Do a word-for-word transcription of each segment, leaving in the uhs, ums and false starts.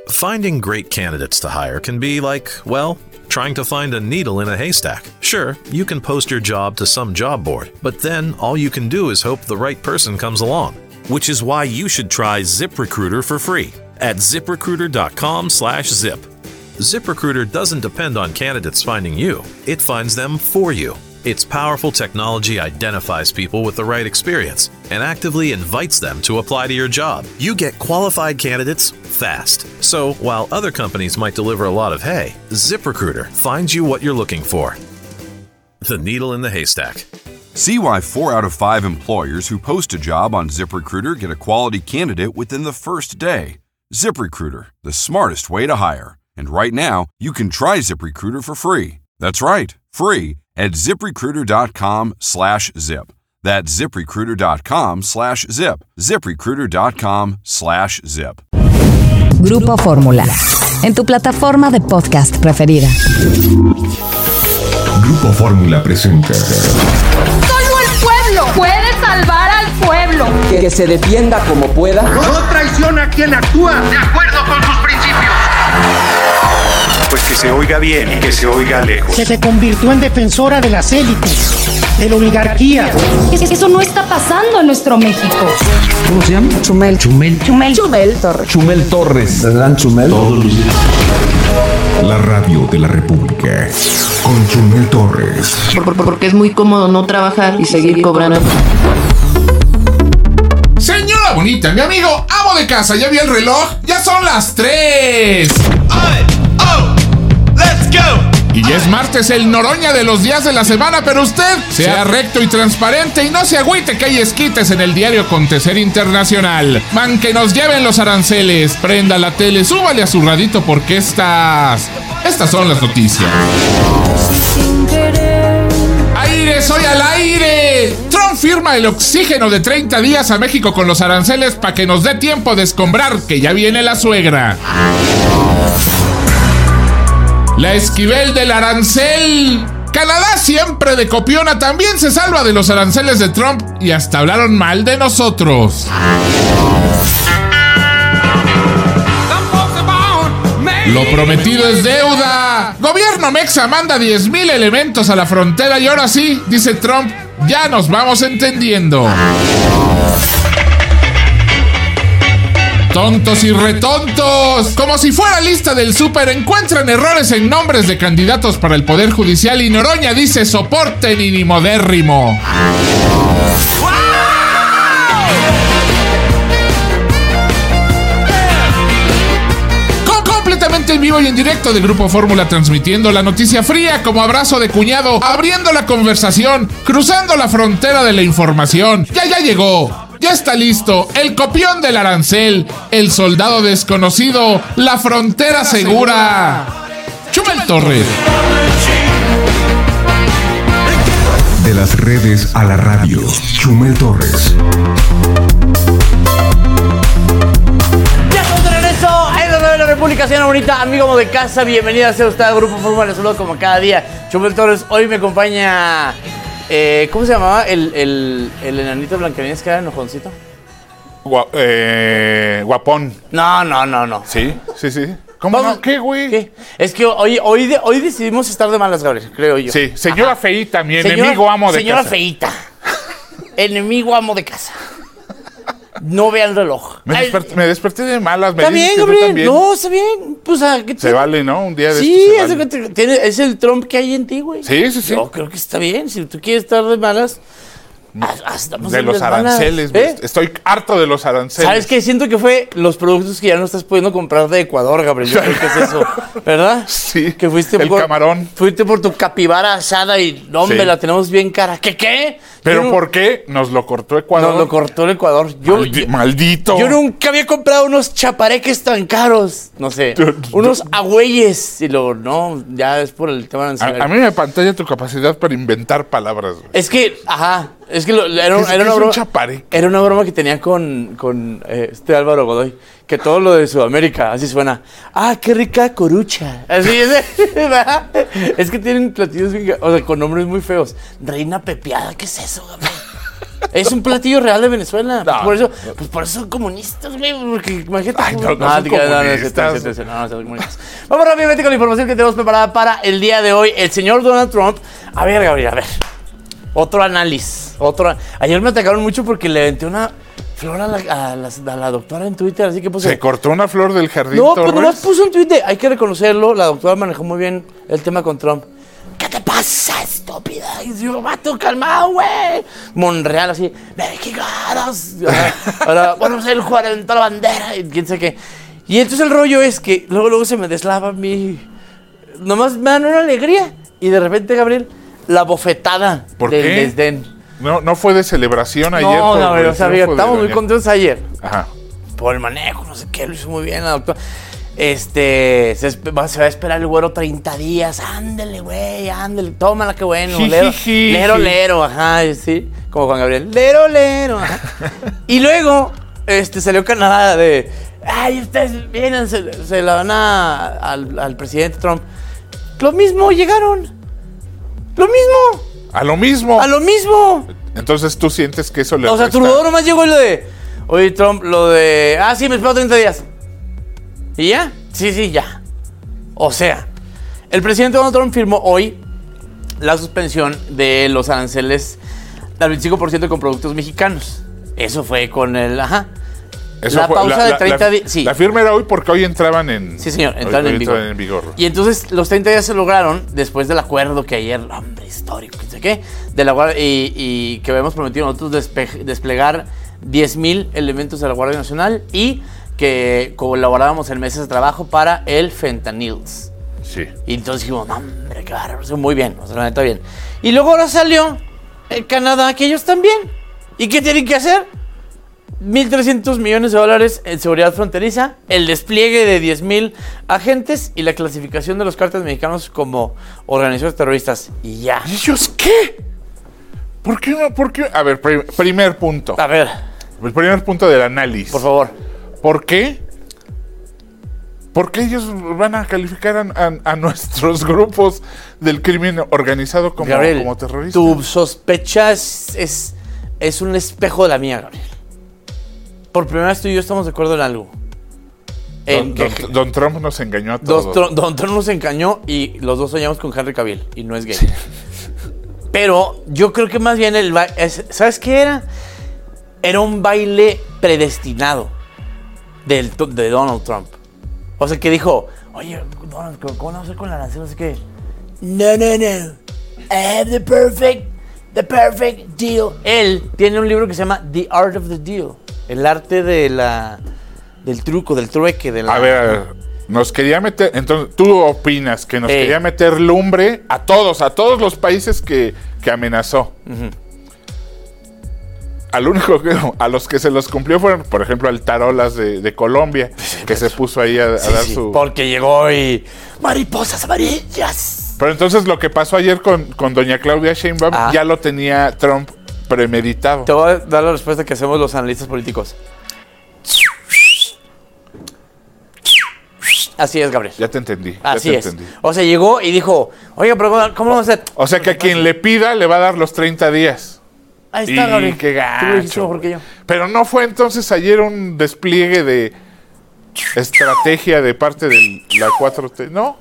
Finding great candidates to hire can be like, well, trying to find a needle in a haystack. Sure, you can post your job to some job board, but then all you can do is hope the right person comes along. Which is why you should try ZipRecruiter for free at ZipRecruiter.com slash zip. ZipRecruiter doesn't depend on candidates finding you. It finds them for you. Its powerful technology identifies people with the right experience and actively invites them to apply to your job. You get qualified candidates fast. So while other companies might deliver a lot of hay, ZipRecruiter finds you what you're looking for. The needle in the haystack. See why four out of five employers who post a job on ZipRecruiter get a quality candidate within the first day. ZipRecruiter, the smartest way to hire. And right now, you can try ZipRecruiter for free. That's right, free at ZipRecruiter.com slash zip. That's ZipRecruiter.com slash zip. ZipRecruiter.com slash zip. Grupo Fórmula, en tu plataforma de podcast preferida. Grupo Fórmula presenta. Solo el pueblo puede salvar al pueblo. Que, que se defienda como pueda. No traiciona a quien actúa de acuerdo con sus principios. Pues que se oiga bien y que se oiga lejos. Que se convirtió en defensora de las élites, de la oligarquía. Eso no está pasando en nuestro México. ¿Cómo se llama? Chumel. Chumel. Chumel. Chumel Torres. Chumel Torres. ¿Verdad, Chumel? Todos los días. La radio de la República. Con Chumel Torres. Por, por, porque es muy cómodo no trabajar y seguir cobrando. Señora bonita, mi amigo amo de casa, ¿ya vio el reloj? ¡Ya son las tres! Oh, let's go. Y ya es martes, el Noroña de los días de la semana, pero usted sea recto y transparente y no se agüite que hay esquites en el diario Acontecer Internacional. Man, que nos lleven los aranceles, prenda la tele, súbale a su radito porque estas... Estas son las noticias. ¡Aire, soy al aire! Trump firma el oxígeno de treinta días a México con los aranceles para que nos dé tiempo de escombrar, que ya viene la suegra. La Esquivel del arancel. Canadá, siempre de copiona, también se salva de los aranceles de Trump y hasta hablaron mal de nosotros. Lo prometido es deuda. Gobierno mexa manda diez mil elementos a la frontera y ahora sí, dice Trump, ya nos vamos entendiendo. Tontos y retontos. Como si fuera lista del súper, encuentran errores en nombres de candidatos para el Poder Judicial y Noroña dice soporten y ni modérrimo. Completamente en vivo y en directo de Grupo Fórmula, transmitiendo la noticia fría como abrazo de cuñado, abriendo la conversación, cruzando la frontera de la información. Ya, ya llegó. Ya está listo, el copión del arancel, el soldado desconocido, la frontera segura. Chumel Torres. De las redes a la radio, Chumel Torres. Ya estamos de regreso en la radio de la República, señora bonita, amigo de casa, bienvenida sea usted a Grupo Fórmula, les saludo como cada día. Chumel Torres, hoy me acompaña... Eh, ¿Cómo se llamaba el, el, el enanito Blancanieves que era enojoncito? Gua, eh, guapón. No, no, no, no. Sí, sí, sí. ¿Cómo no? ¿Qué, güey? ¿Qué? Es que hoy, hoy, de, hoy decidimos estar de malas, Gabriel, creo yo. Sí, señora Ajá. feíta, mi señora, enemigo amo de señora casa. Señora feíta. Enemigo amo de casa. No vea el reloj. Me, desperté, me desperté de malas. Me está bien, Gabriel. No, está bien. Pues, ¿a qué se vale, ¿no? Un día de sí, esto se vale. es, tiene, es el Trump que hay en ti, güey. Sí, sí, sí. Yo creo que está bien. Si tú quieres estar de malas... Estamos de los aranceles, ¿eh? Estoy harto de los aranceles. ¿Sabes qué? Siento que fue los productos que ya no estás pudiendo comprar de Ecuador, Gabriel. Yo creo que es eso, ¿verdad? Sí, que fuiste el por, camarón. Fuiste por tu capibara asada y, no, hombre, sí. La tenemos bien cara. ¿Qué, qué? ¿Pero yo, por qué? Nos lo cortó Ecuador. Nos lo cortó el Ecuador. Yo, Maldi- yo, maldito. Yo nunca había comprado unos chapareques tan caros. No sé, unos agüeyes. Y luego, no, ya es por el tema de a, a mí me pantalla tu capacidad para inventar palabras. Güey. Es que, ajá, es que lo, era, ¿Qué, era, una broma, un era una broma que tenía con, con eh, este Álvaro Godoy, que todo lo de Sudamérica, así suena, ah, qué rica corucha, así es, es que tienen platillos, o sea, con nombres muy feos, reina pepiada, ¿qué es eso, Gabriel? Es un platillo real de Venezuela. No. Por eso, pues por eso son comunistas, güey. Porque imagínate. Ay, no, no Ah, son te quedas- no, no, comunistas. no, no, no, no, no son comunistas. Vamos rápidamente con la información que tenemos preparada para el día de hoy. El señor Donald Trump. A ver, Gabriel, a ver. Otro análisis. Otro. Ayer me atacaron mucho porque le aventé una flor a la, a la, a la doctora en Twitter, así que puse. Se cortó una flor del jardín. No, Torres. pues nomás puso un tuit de, hay que reconocerlo, la doctora manejó muy bien el tema con Trump. ¿Qué te pasa, estúpida? Y yo, vato, calmado, güey. Monreal, así, mexicanos. Ahora, ahora, bueno, el jugador aventó la bandera y quién sé qué. Y entonces el rollo es que luego, luego se me deslava mi... Nomás me dan una alegría. Y de repente, Gabriel, la bofetada ¿Por del qué? desdén. No, no fue de celebración ayer. No, por- no, por el o sea, triunfo de estamos muy doña- contentos ayer. Ajá. Por el manejo, no sé qué, lo hizo muy bien la doctora. Este, se, esp- va- se va a esperar el güero treinta días. Ándele, güey, ándele, tómala, qué bueno. Lero, Jijiji. lero, lero, ajá, sí, como Juan Gabriel. Lero, lero, ajá. Y luego, este, salió Canadá de, ay, ustedes vienen, se, se la van a, al, al presidente Trump. Lo mismo, llegaron. Lo mismo, A lo mismo. a lo mismo. Entonces tú sientes que eso le O sea, resta- Trudeau nomás llegó y lo de, oye, Trump, lo de, ah, sí, me espero treinta días. ¿Y ya? Sí, sí, ya. O sea, el presidente Donald Trump firmó hoy la suspensión de los aranceles al veinticinco por ciento con productos mexicanos. Eso fue con el, ajá. Eso la fue- pausa de treinta días, sí. La firma era hoy porque hoy entraban en... Sí, señor, hoy- entraron hoy en vigor. en vigor. Y entonces los treinta días se lograron después del acuerdo que ayer, hombre, histórico, no sé qué, de la Guardia, y, y que habíamos prometido nosotros despe- desplegar diez mil elementos de la Guardia Nacional y que colaborábamos en meses de trabajo para el fentanils. Sí. Y entonces dijimos, no, hombre, qué bárbaro, muy bien, o sea, la neta bien. Y luego ahora salió el Canadá, que ellos también. ¿Y qué tienen que hacer? mil trescientos millones de dólares en seguridad fronteriza, el despliegue de diez mil agentes y la clasificación de los cárteles mexicanos como organizaciones terroristas. Y ya. ¿Y ellos qué? ¿Por qué no? ¿Por qué? A ver, prim- primer punto. A ver, El primer punto del análisis. por favor. ¿Por qué? ¿Por qué ellos van a calificar a, a- a nuestros grupos del crimen organizado como, Gabriel, como terroristas? tu sospecha es, es, es un espejo de la mía, Gabriel. Por primera vez tú y yo estamos de acuerdo en algo. En Don, que don- don Trump nos engañó a dos todos. Tro- Don Trump nos engañó y los dos soñamos con Henry Cavill y no es gay. Pero yo creo que más bien el ba- es- ¿sabes qué era? Era un baile predestinado del, de Donald Trump. O sea, que dijo, oye, Donald, ¿cómo vamos a hacer con la arancel? No sé qué. No, no, no. I have the perfect, the perfect deal. Él tiene un libro que se llama The Art of the Deal. El arte de la, del truco, del trueque. De la, A ver, a ver, nos quería meter, entonces, ¿tú opinas que nos Eh. quería meter lumbre a todos, a todos los países que, que amenazó? Ujú. Al único que, a los que se los cumplió fueron, por ejemplo, al Tarolas de, de Colombia, que se puso ahí a, a Sí, dar sí, su... porque llegó y... ¡Mariposas amarillas! Pero entonces lo que pasó ayer con, con doña Claudia Sheinbaum Ah. ya lo tenía Trump premeditado. Te voy a dar la respuesta que hacemos los analistas políticos. Así es, Gabriel. Ya te entendí. ya Así te es. entendí. O sea, llegó y dijo, oiga, pero ¿cómo ¿cómo vamos a hacer? O sea que a quien le pida le va a dar los treinta días. Ahí está, Y Gabriel. qué Tú lo dijiste gacho. mejor que yo. Pero no fue entonces ayer un despliegue de estrategia de parte de la cuatro T. No.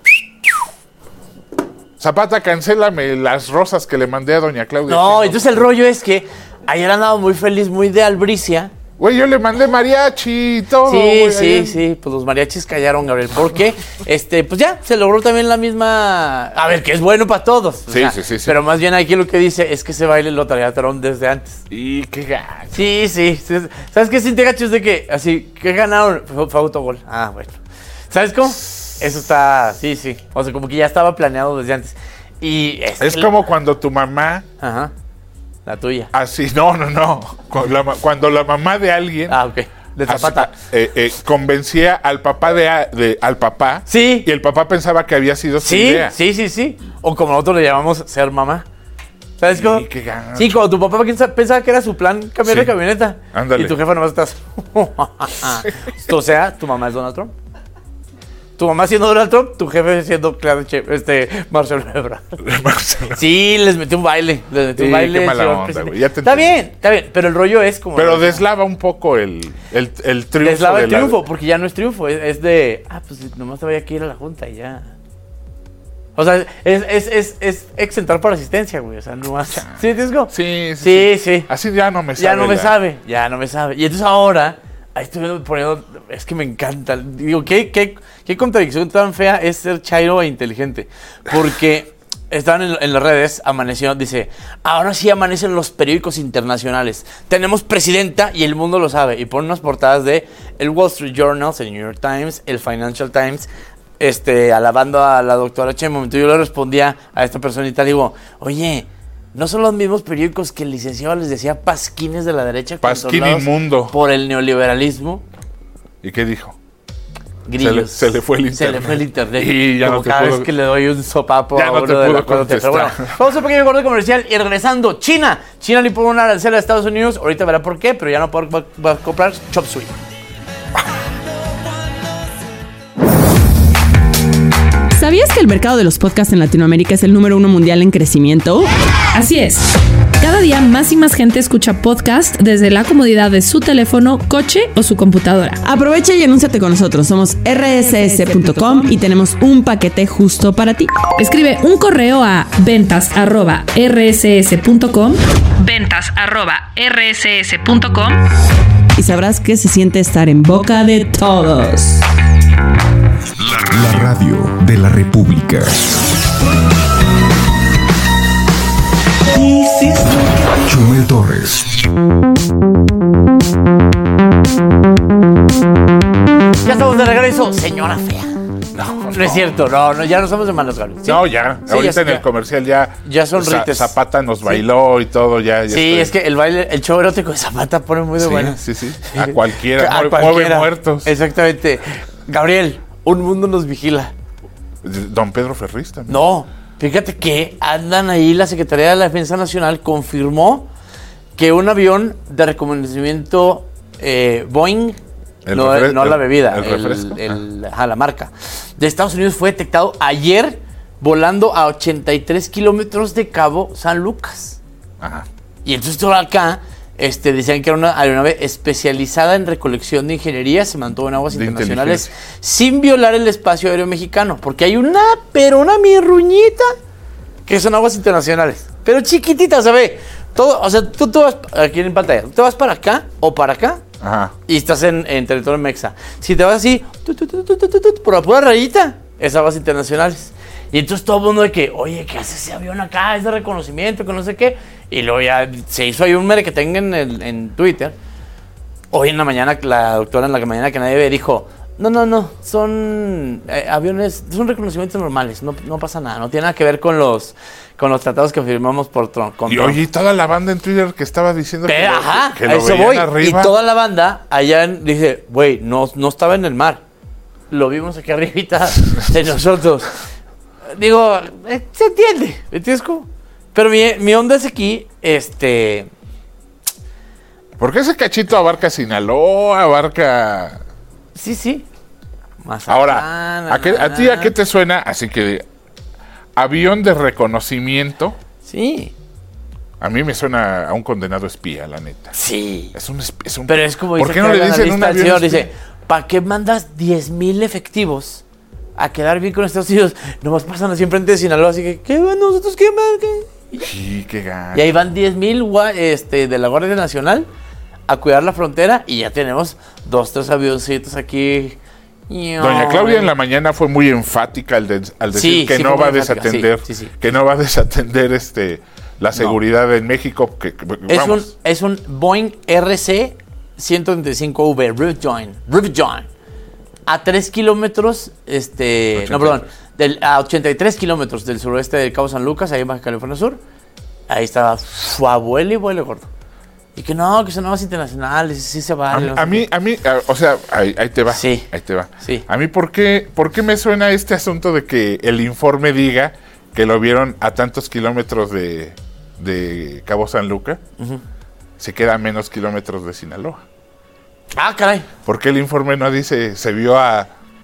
Zapata, cancélame las rosas que le mandé a doña Claudia. No, Sheinbaum. entonces el rollo es que ayer andaba muy feliz, muy de albricia. Güey, yo le mandé mariachi y todo. Sí, güey, sí, ayer. sí, pues los mariachis callaron, Gabriel, porque este, pues ya, se logró también la misma, a ver, que es bueno para todos. o Sí, sea, sí, sí, sí. Pero más bien aquí lo que dice es que ese baile lo traía Trump desde antes. Y qué gacho. Sí, sí, sí. ¿Sabes qué siente gacho? Es de que, así, ¿qué ganaron? Fue, fue autogol. Ah, bueno. ¿Sabes cómo? Eso está, sí, sí. O sea, como que ya estaba planeado desde antes. Y es, Es que- como cuando tu mamá, Ajá, la tuya. así, no, no, no. Cuando la, ma- cuando la mamá de alguien Ah, ok. De Zapata. así, eh, eh, convencía al papá de, a- de- al papá. Sí. Y el papá pensaba que había sido su Sí, idea. sí, sí, sí. O como nosotros le llamamos ser mamá. ¿Sabes Sí, cómo? qué gacho. Sí, cuando tu papá piensa- pensaba que era su plan cambiar Sí. de camioneta. Ándale. Y tu jefa nomás estás. O sea, tu mamá es Donald Trump. Tu mamá siendo Donald Trump, tu jefe siendo claro, este, Marcelo Ebrard. Sí, les metió un baile. Les metió sí, un baile. Qué mala onda, güey. Ya te está bien, está bien, pero el rollo es como... Pero deslava un poco el, el, el triunfo. Deslava el de triunfo, la... porque ya no es triunfo, es, es de... Ah, pues nomás te voy a ir a la junta y ya... O sea, es, es, es, es exentar por asistencia, güey. O sea, no más. ¿Sí, Tisco? Sí, sí, sí, sí. Así ya no me sabe. Ya no me la... sabe, ya no me sabe. Y entonces ahora, ahí estoy poniendo, es que me encanta. Digo, ¿qué, qué, qué contradicción tan fea es ser chairo e inteligente? Porque estaban en, en las redes, amaneció, dice, ahora sí amanecen los periódicos internacionales. Tenemos presidenta y el mundo lo sabe. Y ponen unas portadas de el Wall Street Journal, el New York Times, el Financial Times, Este, alabando a la doctora Che. En un momento yo le respondía a esta personita, digo, oye, ¿no son los mismos periódicos que el licenciado les decía pasquines de la derecha? Pasquín inmundo. Por el neoliberalismo. ¿Y qué dijo? Grillos. Se le, se le fue el internet. Se le fue el internet. Y ya Como no te cada pudo... vez que le doy un sopapo ya a no uno te de pudo la contestar. Bueno, vamos a un pequeño corte comercial y regresando. China. China le pone una arancel a Estados Unidos. Ahorita verá por qué, pero ya no va, va, va a comprar Chop Suey. ¿Sabías que el mercado de los podcasts en Latinoamérica es el número uno mundial en crecimiento? Así es. Cada día más y más gente escucha podcast desde la comodidad de su teléfono, coche o su computadora. Aprovecha y anúnciate con nosotros. Somos erre ese ese punto com y tenemos un paquete justo para ti. Escribe un correo a ventas arroba erre ese ese punto com ventas arroba erre ese ese punto com y sabrás que se siente estar en boca de todos. La radio de la República. Chumel Torres. Ya estamos de regreso, señora fea. No, no, no es cierto, no, no, ya no somos de malos galos. ¿Sí? No, ya, sí, ahorita ya, en el comercial ya, ya son rites. Zapata nos bailó, sí, y todo, ya. ya sí, estoy... es que el baile, el show erótico de Zapata pone muy de sí, bueno. Sí, sí, a cualquiera, a mueve, cualquiera. mueve muertos. Exactamente. Gabriel, un mundo nos vigila. Don Pedro Ferriz también. No, fíjate que andan ahí, la Secretaría de la Defensa Nacional confirmó que un avión de reconocimiento eh, Boeing, el no, refres- no la bebida, el, el, el, el, a la marca, de Estados Unidos fue detectado ayer volando a ochenta y tres kilómetros de Cabo San Lucas. Ajá. Y entonces todo acá este, decían que era una aeronave especializada en recolección de ingeniería, se mantuvo en aguas de internacionales sin violar el espacio aéreo mexicano, porque hay una, pero una mirruñita que son aguas internacionales, pero chiquititas, ¿sabes? Todo, o sea, tú, tú vas aquí en pantalla, tú te vas para acá o para acá. Ajá. Y estás en, en territorio mexa. Si te vas así, tu, tu, tu, tu, tu, tu, tu, por la pura rayita, es aguas internacionales. Y entonces todo el mundo de que, oye, ¿qué hace ese avión acá? Es de reconocimiento, que no sé qué. Y luego ya se hizo ahí un mere que tenga en, el, en Twitter. Hoy en la mañana, la doctora en la mañana que nadie ve dijo, no, no, no, son eh, aviones, son reconocimientos normales, no, no pasa nada, no tiene nada que ver con los con los tratados que firmamos por Trump. Y Trump. oye, toda la banda en Twitter que estaba diciendo Pero, que, ajá, que lo eso veían voy. arriba. Y toda la banda allá en, dice, güey, no, no estaba en el mar, lo vimos aquí arribita de nosotros. Digo, eh, se entiende, ¿me entiendes cómo? Pero mi, mi onda es aquí, este... ¿Por qué ese cachito abarca Sinaloa, abarca...? Sí, sí. Más Ahora, ¿a, qué, ¿a ti a qué te suena? Así que, avión de reconocimiento. Sí. A mí me suena a un condenado espía, la neta. Sí. Es un, es un Pero es como ¿por dice qué no le dicen un avión señor, dice, ¿para qué mandas diez mil efectivos a quedar bien con Estados Unidos? Nomás pasan así enfrente de Sinaloa, así que, ¿qué van nosotros? ¿Qué más? ¿Qué? Sí, qué ganas. Y ahí van diez mil este, de la Guardia Nacional a cuidar la frontera y ya tenemos dos, tres avioncitos aquí. Doña Claudia en la mañana fue muy enfática al, de, al decir sí, que sí, no va a desatender, sí, sí, sí. que no va a desatender este la seguridad no. en México. Que, que, es, vamos. un, es un Boeing R C ciento treinta y cinco V, Rivejoin, Rivejoin, a tres kilómetros, este, ochenta. No, perdón, del, a ochenta y tres kilómetros del suroeste de Cabo San Lucas, ahí en Baja California Sur. Ahí estaba su abuelo y vuelo gordo. Y que no, que son aguas internacionales, sí se vale. A, no a mí, a mí, a, o sea, ahí, ahí te va. Sí. Ahí te va. Sí. A mí, ¿por qué, ¿por qué me suena este asunto de que el informe diga que lo vieron a tantos kilómetros de, de Cabo San Lucas? Uh-huh. Se queda a menos kilómetros de Sinaloa. Ah, caray. ¿Por qué el informe no dice se vio a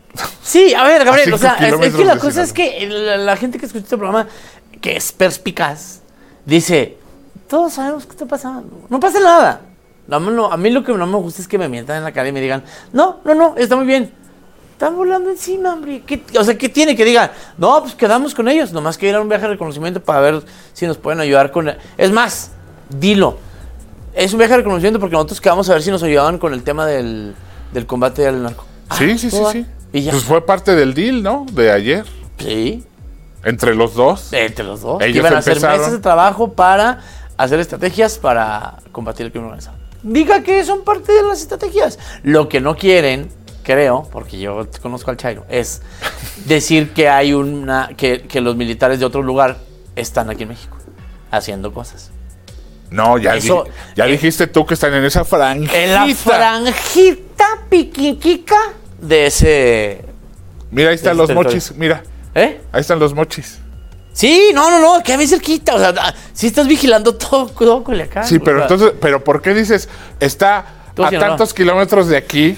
Sí, a ver, Gabriel, A o sea, cinco es, es que la kilómetros de cosa es que la, la gente que escucha este programa, que es perspicaz, dice, todos sabemos qué está pasando. No pasa nada. No, no, a mí lo que no me gusta es que me mientan en la cara y me digan, no, no, no, está muy bien. Están volando encima, hombre. ¿Qué, o sea, ¿qué tiene que digan? No, pues quedamos con ellos. Nomás que ir a un viaje de reconocimiento para ver si nos pueden ayudar con... El... Es más, dilo. Es un viaje de reconocimiento porque nosotros quedamos a ver si nos ayudaban con el tema del, del combate al narco. Sí, ah, sí, sí, sí. Y ya. Pues fue parte del deal, ¿no? De ayer. Sí. Entre los dos. Entre los dos. Ellos iban a empezaron... hacer meses de trabajo para hacer estrategias para combatir el crimen organizado. Diga que son parte de las estrategias. Lo que no quieren, creo, porque yo conozco al Chairo, es decir que hay una que, que los militares de otro lugar están aquí en México haciendo cosas. No, ya, Eso, di, ya eh, dijiste tú que están en esa franjita. En la franjita piquiquica de ese... Mira, ahí están los territorio. mochis, mira. ¿Eh? Ahí están los mochis. Sí, no, no, no, que a mí cerquita. O sea, si estás vigilando todo, todo Culiacán. Sí, pero o sea, entonces, pero ¿por qué dices está a tantos no. kilómetros de aquí?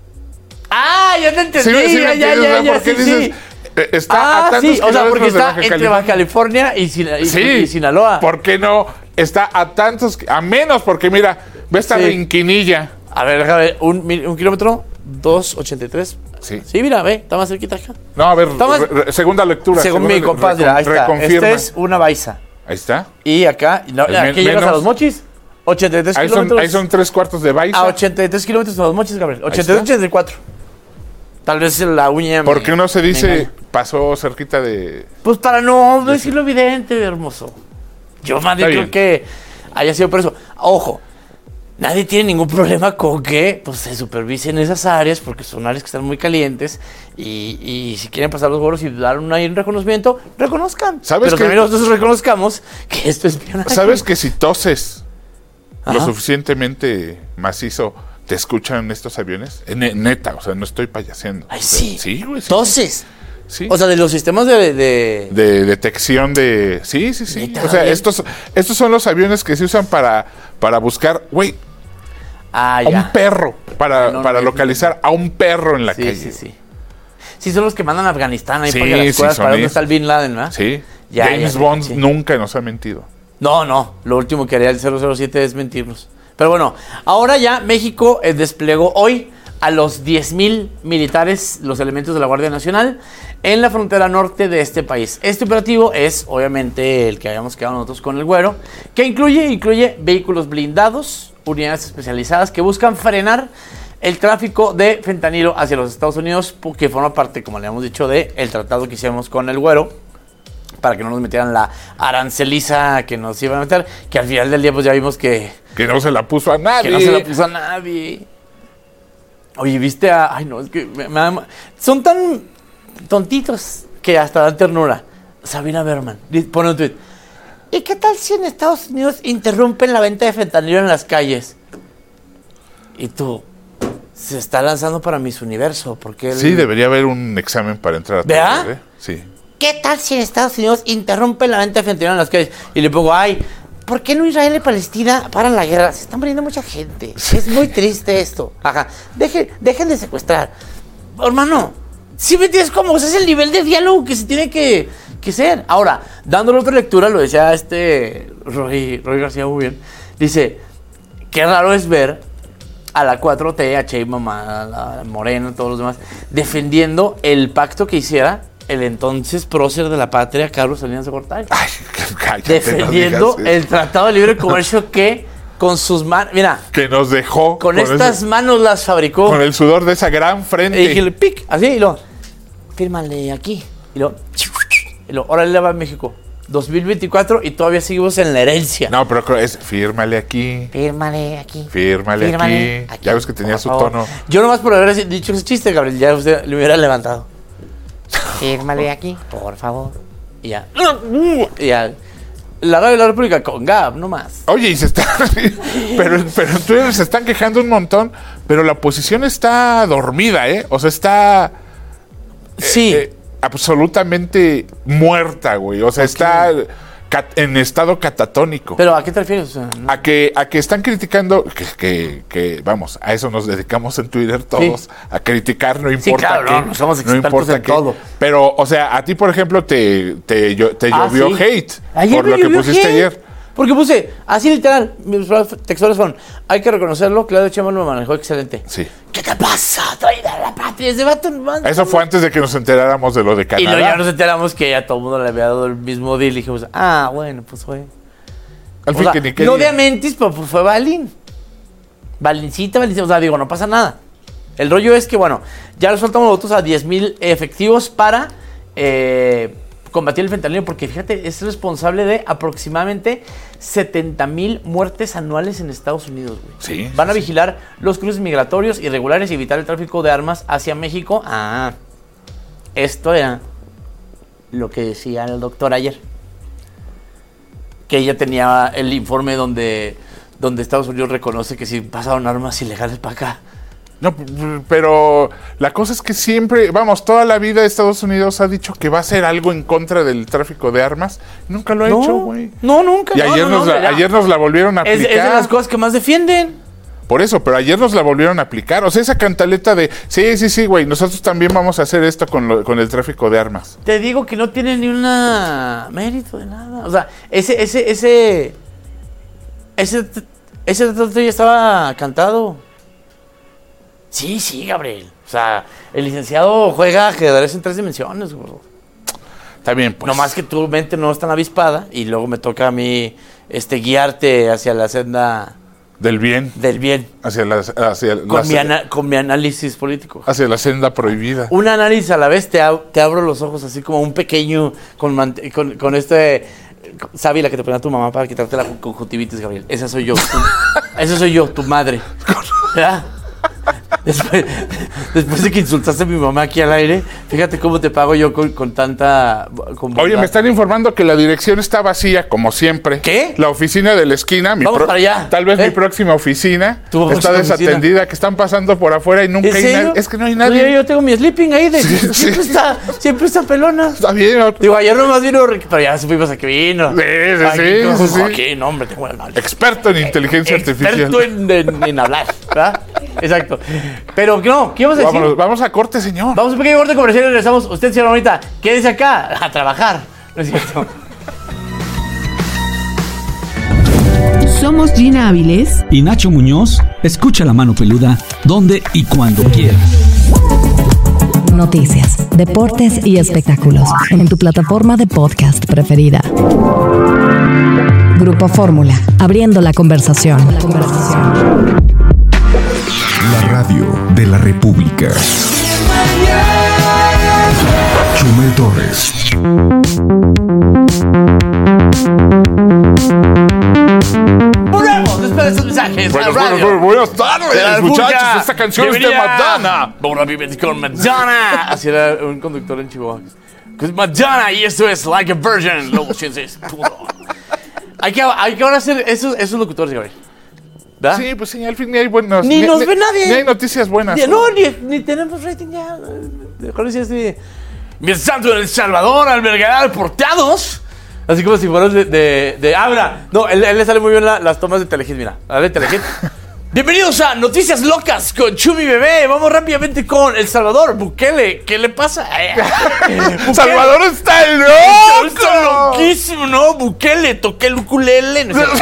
Ah, ya te entendí. Sí, sí, ya, ya, ya, ya, ¿por qué sí, dices sí. está ah, a tantos sí, kilómetros? O sea, porque está Baja entre California. Baja California y, Sin y, sí, y Sinaloa. ¿Por qué no? Está a tantos, a menos, porque mira, ve esta sí. rinquinilla. A ver, déjame, un, un kilómetro, dos ochenta y tres. Sí. Sí, mira, ve, está más cerquita acá. No, a ver, más, re, segunda lectura. Según mi compás, mira, ahí está. Este es una baiza. Ahí está. Y acá, no, aquí men, llegas menos, a los mochis, ochenta y tres ahí kilómetros. Son, ahí son tres cuartos de baiza. A ochenta y tres kilómetros a los mochis, Gabriel. ochenta y tres, ochenta y cuatro. Tal vez la uña. ¿Por qué no se dice pasó cerquita de...? Pues para no de decirlo evidente, hermoso. Yo más bien creo que haya sido por eso. Ojo, nadie tiene ningún problema con que pues, se supervisen esas áreas porque son áreas que están muy calientes y, y si quieren pasar los gorros y dar un, un reconocimiento, reconozcan. ¿Sabes Pero que también nosotros reconozcamos que esto es espionaje. ¿Sabes que si toses Ajá. lo suficientemente macizo te escuchan estos aviones? Neta, o sea, no estoy payaseando. Ay, sí. Sí, güey. Sí, ¿Toses? Sí. O sea, de los sistemas de... De, de detección de... Sí, sí, sí. O sea, estos, estos son los aviones que se usan para, para buscar, güey, ah, a ya. un perro. Para, no, para no, localizar no. a un perro en la sí, calle. Sí, sí, sí. Sí, son los que mandan a Afganistán ahí sí, para las cuevas, sí, para dónde está el Bin Laden, ¿verdad? Sí. Ya, James ya, Bond sí. nunca nos ha mentido. No, no. Lo último que haría el cero cero siete es mentirnos. Pero bueno, ahora ya México eh, desplegó hoy a los diez mil militares, los elementos de la Guardia Nacional, en la frontera norte de este país. Este operativo es, obviamente, el que habíamos quedado nosotros con el Güero, que incluye, incluye vehículos blindados, unidades especializadas que buscan frenar el tráfico de fentanilo hacia los Estados Unidos, que forma parte, como le hemos dicho, del tratado que hicimos con el Güero, para que no nos metieran la aranceliza que nos iban a meter, que al final del día pues ya vimos que... Que no se la puso a nadie. Que no se la puso a nadie. Oye, viste a... Ay, no, es que me, me, son tan tontitos que hasta dan ternura. Sabina Berman pone un tweet. ¿Y qué tal si en Estados Unidos interrumpen la venta de fentanilo en las calles? Y tú... Se está lanzando para Miss Universo, porque... Él... Sí, debería haber un examen para entrar a ¿verdad? Todo, ¿eh? Sí. ¿Qué tal si en Estados Unidos interrumpen la venta de fentanilo en las calles? Y le pongo, ay, ¿por qué no Israel y Palestina paran la guerra? Se están muriendo mucha gente. Sí. Es muy triste esto. Ajá. Dejen, dejen de secuestrar. Hermano, ¿sí me entiendes cómo? O sea, es el nivel de diálogo que se tiene que, que ser. Ahora, dándole otra lectura, lo decía este Roy, Roy García muy bien. Dice, qué raro es ver a la cuatro T, a Sheinbaum, a la Morena, a todos los demás, defendiendo el pacto que hiciera el entonces prócer de la patria, Carlos Salinas de Gortari. Ay, cállate, defendiendo no el Tratado de Libre Comercio que con sus manos, mira, que nos dejó con, con estas ese, manos las fabricó. Con el sudor de esa gran frente. Y dije, pic, así, y lo, fírmale aquí. Y lo, y lo, órale, le va a México. dos mil veinticuatro y todavía seguimos en la herencia. No, pero es fírmale aquí. Fírmale aquí. Fírmale, fírmale aquí. aquí. Ya ves que tenía su favor. tono. Yo nomás por haber dicho ese chiste, Gabriel, ya usted le hubiera levantado. Fírmale aquí, por favor. Y ya. Y ya. La radio de la República con Gab, no más. Oye, y se está. pero, pero entonces se están quejando un montón, pero la oposición está dormida, ¿eh? O sea, está. Sí. Eh, eh, absolutamente muerta, güey. O sea, okay. está cat, en estado catatónico. ¿Pero a qué te refieres? O sea, no. A que a que están criticando, que, que, que vamos, a eso nos dedicamos en Twitter todos, sí. a criticar, no importa sí, claro, qué. No, somos expertos no importa en qué. todo. Pero, o sea, a ti, por ejemplo, te, te, te ah, llovió sí. hate ayer por lo que pusiste hate. ayer. Porque puse, así literal, mis textuales fueron, hay que reconocerlo, Claudio Sheinbaum lo manejó excelente. Sí. ¿Qué te pasa? Traída a la patria, ese vato. Man, Eso fue antes de que nos enteráramos de lo de Canadá. Y luego ya nos enteramos que a todo el mundo le había dado el mismo deal y dijimos, ah, bueno, pues fue. Al fin o sea, que ni quería. no de Amentis, pero pues fue Balín. Balincita, Balincita, o sea, digo, no pasa nada. El rollo es que, bueno, ya le soltamos los votos a diez mil efectivos para eh, combatir el fentanilo, porque fíjate, es responsable de aproximadamente setenta mil muertes anuales en Estados Unidos, güey. Sí. Van a sí. vigilar los cruces migratorios irregulares y evitar el tráfico de armas hacia México. Ah, esto era lo que decía el doctor ayer. Que ella tenía el informe donde, donde Estados Unidos reconoce que sí pasaron armas ilegales para acá. No, pero la cosa es que siempre, vamos, toda la vida Estados Unidos ha dicho que va a hacer algo en contra del tráfico de armas. Nunca lo ha no, hecho, güey. No, nunca. Y no, ayer, no, nos no, la, ayer nos la volvieron a es, aplicar. Es de las cosas que más defienden. Por eso, pero ayer nos la volvieron a aplicar. O sea, esa cantaleta de, sí, sí, sí, güey, nosotros también vamos a hacer esto con, lo, con el tráfico de armas. Te digo que no tiene ni una mérito de nada. O sea, ese, ese, ese, ese, ese trato ya estaba cantado. Sí, sí, Gabriel. O sea, el licenciado juega ajedrez en tres dimensiones, güey. Está bien, pues. Nomás que tu mente no es tan avispada y luego me toca a mí este, guiarte hacia la senda... Del bien. Del bien. Hacia la, hacia con, la, mi ana- con mi análisis político. Hacia la senda prohibida. Un análisis a la vez te, ab- te abro los ojos así como un pequeño con, mant- con, con este... Sábila que te ponía tu mamá para quitarte la conjuntivitis, Gabriel. Esa soy yo. Tu, esa soy yo, tu madre. ¿Verdad? Después, después de que insultaste a mi mamá aquí al aire, fíjate cómo te pago yo con, con tanta... Con Oye, me están informando que la dirección está vacía, como siempre. ¿Qué? La oficina de la esquina. Mi Vamos pro- para allá. Tal vez ¿Eh? mi próxima oficina ¿Tu está próxima desatendida, oficina? que están pasando por afuera y nunca ¿En hay serio? nadie. Es que no hay nadie. Oye, yo tengo mi sleeping ahí. De, Sí, siempre, sí. Está, siempre está pelona. Está bien. Digo, ayer nomás vino Ricky, pero ya supimos a que vino. Sí, sí, Aquí, sí, como, sí, sí. Aquí, no, hombre, tengo el mal. Experto en inteligencia artificial. Experto en, en, en hablar, ¿verdad? Exacto. Pero no, ¿qué ibas a decir? Vámonos, vamos a corte, señor. Vamos a un pequeño corte comercial y regresamos. Usted, señora bonita, quédese acá a trabajar. ¿No es cierto? Somos Gina Áviles y Nacho Muñoz. Escucha La Mano Peluda donde y cuando quieras. Noticias, deportes y espectáculos en tu plataforma de podcast preferida. Grupo Fórmula, abriendo la conversación. La conversación. La radio de la República. Chumel Torres. Volvemos después de estos mensajes. Buenas, a la radio. buenas, buenas tardes, De la muchachos. República. Esta canción es de Bienvenida. Madonna. Vamos a vivir con Madonna. Así era un conductor en Chihuahua. Con Madonna y esto es Like a Virgin. Luego sientes puto. Hay que, hay que ahora hacer esos, esos locutores, Gabriel. ¿verdad? Sí, pues sí, al fin ni hay buenas. Ni, ni nos ni, ve nadie. Ni hay noticias buenas. Ni, no, ni, ni tenemos rating ya. Mejor decía así. Mientras tanto, en El Salvador albergará deportados. Así como si fueras de, de, de Abra. No, él, él le sale muy bien la, las tomas de Telehit, mira. Dale, Telehit. Bienvenidos a Noticias Locas con Chumi Bebé. Vamos rápidamente con El Salvador. Bukele, ¿qué le pasa? Salvador está loco. Está loquísimo, ¿no? Bukele, toqué el ukulele. No, no.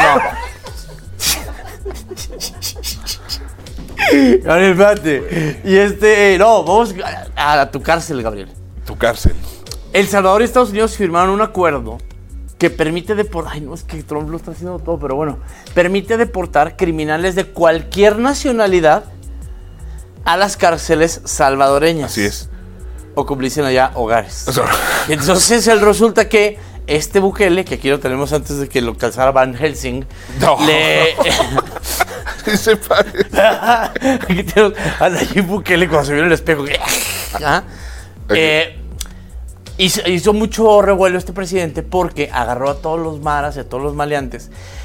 Gabriel, espérate. Y este, no, vamos a, a tu cárcel, Gabriel. Tu cárcel. El Salvador y Estados Unidos firmaron un acuerdo que permite deportar. Ay, no, es que Trump lo está haciendo todo, pero bueno. Permite deportar criminales de cualquier nacionalidad a las cárceles salvadoreñas. Así es. O como dicen allá, hogares. Y entonces él resulta que este Bukele, que aquí lo tenemos antes de que lo calzara Van Helsing, no. le. Se parece. Aquí tenemos a Nayib Bukele cuando se vio en el espejo. ¿Ah? Okay. Eh, hizo, hizo mucho revuelo este presidente porque agarró a todos los maras y a todos los maleantes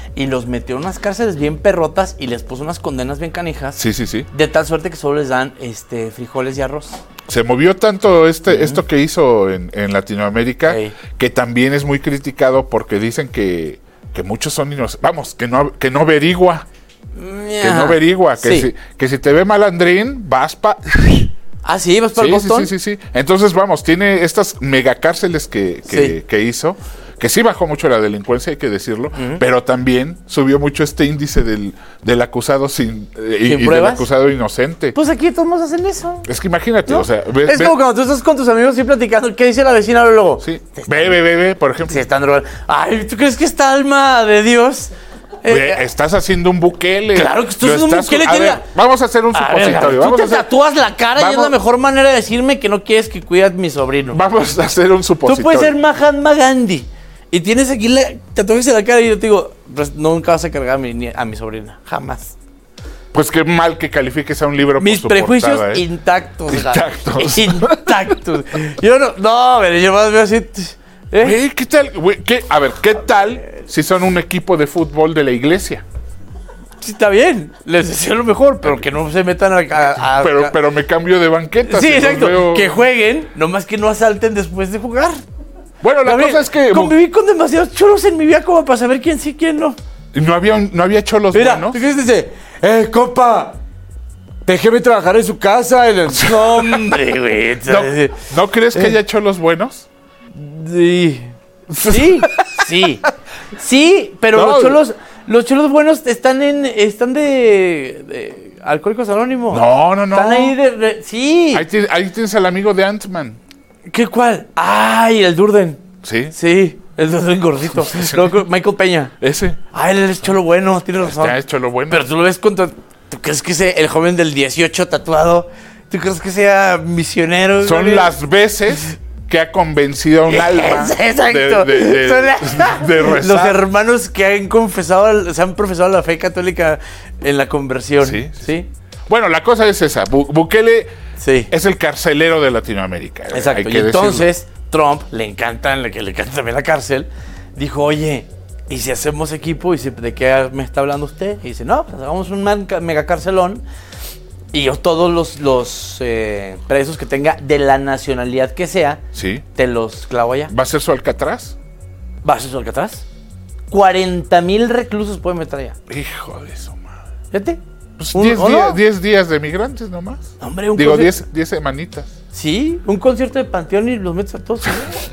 y los metió en unas cárceles bien perrotas y les puso unas condenas bien canijas. Sí, sí, sí. De tal suerte que solo les dan este frijoles y arroz. Se movió tanto este, uh-huh. esto que hizo en, en Latinoamérica, sí. que también es muy criticado porque dicen que, que muchos son inocentes. Vamos, que no, que no averigua. Yeah. Que no averigua. Que, sí. si, que si te ve malandrín, vas pa... Ah, sí, vas para sí, el botón. Sí, sí, sí, sí. Entonces, vamos, tiene estas megacárceles que, que, sí. que hizo, que sí bajó mucho la delincuencia, hay que decirlo, uh-huh. pero también subió mucho este índice del, del acusado sin, eh, ¿Sin y, y del acusado inocente. Pues aquí todos hacen eso. Es que imagínate, ¿no? o sea... Ve, es ve, como cuando tú estás con tus amigos y platicando, ¿qué dice la vecina luego? Sí, bebe, bebe, por ejemplo. Sí, están drogados. Ay, ¿tú crees que esta alma de Dios... Eh, estás haciendo un Bukele. Claro que estás haciendo un Bukele. A ver, la... vamos a hacer un supositorio. Ver, vamos tú te a hacer... tatúas la cara vamos... y es la mejor manera de decirme que no quieres que cuide a mi sobrino. Vamos a hacer un supositorio. Tú puedes ser Mahatma Gandhi y tienes aquí la... tatuajes en la cara y yo te digo, pues, nunca vas a cargar a mi, a mi sobrina. Jamás. Pues qué mal que califiques a un libro Mis por su prejuicios portada, ¿eh? intactos. Intactos. Intactos. Yo no... No, pero yo más veo así... ¿Eh? Wey, ¿qué tal? Wey, ¿qué? A ver, ¿qué tal si son un equipo de fútbol de la iglesia? Sí, está bien, les deseo lo mejor, pero que no se metan a... a, a pero, pero me cambio de banqueta. Sí, si exacto, veo... que jueguen, nomás que no asalten después de jugar. Bueno, la también, cosa es que... Conviví con demasiados cholos en mi vida como para saber quién sí, quién no. No había, no había cholos Mira, buenos. ¿tú qué dices? Eh, compa, déjeme trabajar en su casa. En el... No, hombre, güey. ¿No, ¿No crees que haya cholos buenos? Sí. Sí, sí. Sí, pero no. los cholos... Los cholos buenos están en están de, de Alcohólicos Anónimos. No, no, no. Están ahí de... de sí. Ahí, t- ahí tienes al amigo de Ant-Man. ¿Qué cuál? Ay, el Durden. Sí. Sí, el Durden gordito. Sí. Luego, Michael Peña. Ese. Ay, él es cholo bueno, tienes razón. Ya es cholo bueno. Pero tú lo ves con... Tu, ¿tú crees que sea el joven del dieciocho tatuado? ¿Tú crees que sea misionero? Son ¿sí? las veces... que ha convencido a un alma Exacto. de, de, de, de, de rezar. Los hermanos que han confesado, se han profesado la fe católica en la conversión. Sí, sí. ¿sí? Bueno, la cosa es esa. Bukele sí. es el carcelero de Latinoamérica. Exacto. Y entonces Trump, le encanta, que le encanta también la cárcel, dijo, oye, ¿y si hacemos equipo? ¿Y si, de qué me está hablando usted? Y dice, no, pues hagamos un mega carcelón. Y yo todos los, los eh, presos que tenga de la nacionalidad que sea, sí. te los clavo allá. ¿Va a ser su Alcatraz? ¿Va a ser su Alcatraz? cuarenta mil reclusos pueden meter allá. Hijo de su madre. Fíjate. Pues diez días, diez días de migrantes nomás. Hombre, un Digo, diez, diez semanitas. Sí, un concierto de Panteón y los metes a todos.